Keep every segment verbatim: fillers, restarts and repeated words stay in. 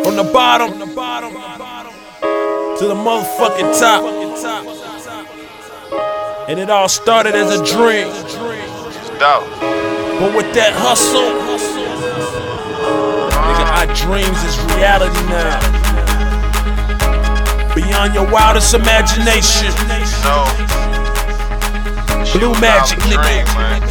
From the bottom to the motherfucking top. And it all started as a dream. But with that hustle, nigga, our dreams is reality now. Beyond your wildest imagination. Blue Magic, nigga.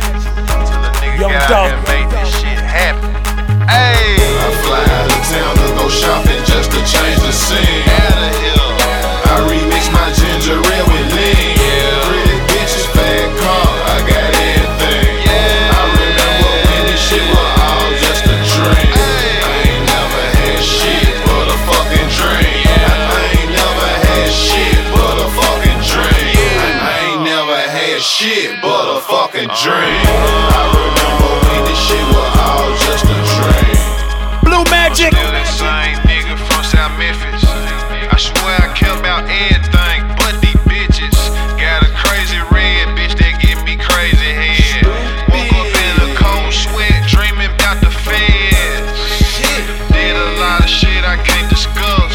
Young Dog. Make this shit happen. Hey, I fly out of town to go shopping just to change the scene. out of here. I remix my ginger ale with lean. Pretty bitches, fat car, I got everything. Yeah. I remember when this shit was all just a dream. I ain't never had shit but a fucking dream. I ain't never had shit but a fucking dream. I ain't never had shit but a fucking dream. I remember when this shit was all just a dream. Blue Magic. Still that same nigga from South Memphis. I swear I care about everything but these bitches. Got a crazy red bitch that give me crazy head. Woke up in a cold sweat dreaming about the feds. Did a lot of shit I can't discuss.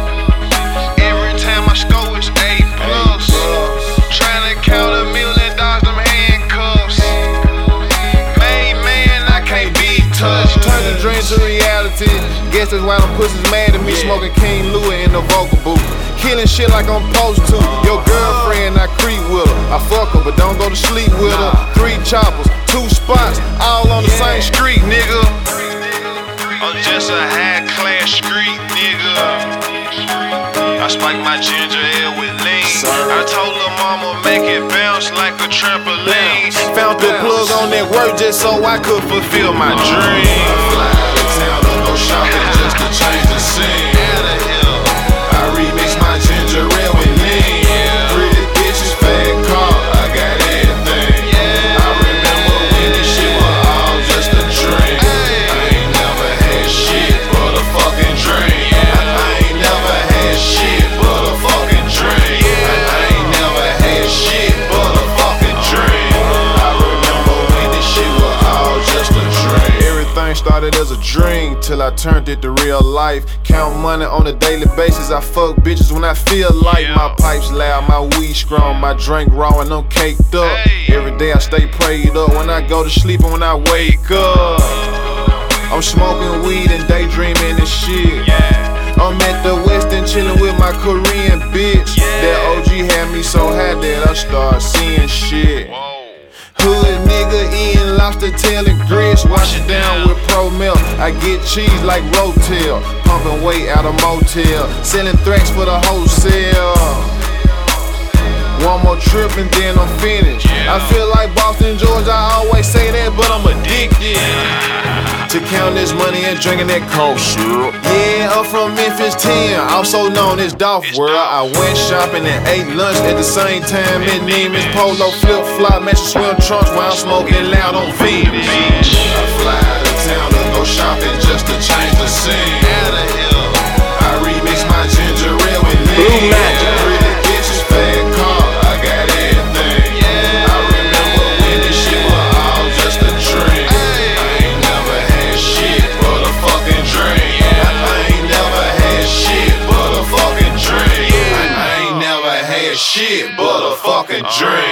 Every time I score it's A plus. Trying to count a million dollars, them handcuffs. Made man, I can't be touched. Turn the dream to reality. Guess that's why them pussies mad at me. Smoking King Louis in the vocal booth. Killing shit like I'm supposed to. Your girlfriend, I creep with her. I fuck her, but don't go to sleep with her. Three choppers, two spots, all on the same street, nigga. I'm just a high class street nigga. I spike my ginger ale with lean. I told her mama make it bounce like a trampoline. Found the plug on that work just so I could fulfill my dream. Fly out of town to go shopping just to change the scene. Out of here. I remix my ginger ale with lean. Pretty bitches, fat car, I got everything. I remember when this shit was all just a dream. I ain't never had shit but a fucking dream. I ain't never had shit but a fucking dream. I ain't never had shit but a fucking dream. I remember when this shit was all just a dream. Everything started as a dream till I turned it to real life. Count money on a daily basis. I fuck bitches when I feel like. My pipes loud, my weed strong, my drink raw and I'm caked up. Every day I stay prayed up when I go to sleep and when I wake up. I'm smoking weed and daydreaming and shit. I'm at the West and chillin' with my Korean bitch. That O G had me so high that I start seeing shit. Hood nigga eating lobster tail and grits. Wash it down with Pro Milk. I get cheese like Rotel. Pumping weight out of motel. Selling threats for the wholesale. One more trip and then I'm finished. I feel like Boston, Georgia. I always say that, but I'm addicted to count this money and drinking that cold syrup. Yeah, I'm from Memphis ten, also known as Dolph World. I went shopping and ate lunch at the same time in Neiman's. Polo flip flop, matching swim trunks while I'm smoking loud on Venus. I fly out of town to go shopping just to change the scene. Out of here. I remix my ginger ale with lean. Pretty bitches, fat car, I got everything. I remember when this shit was all just a dream. I ain't never had shit but a fucking dream. I ain't never had shit but a fucking dream. I ain't never had shit but a fucking dream.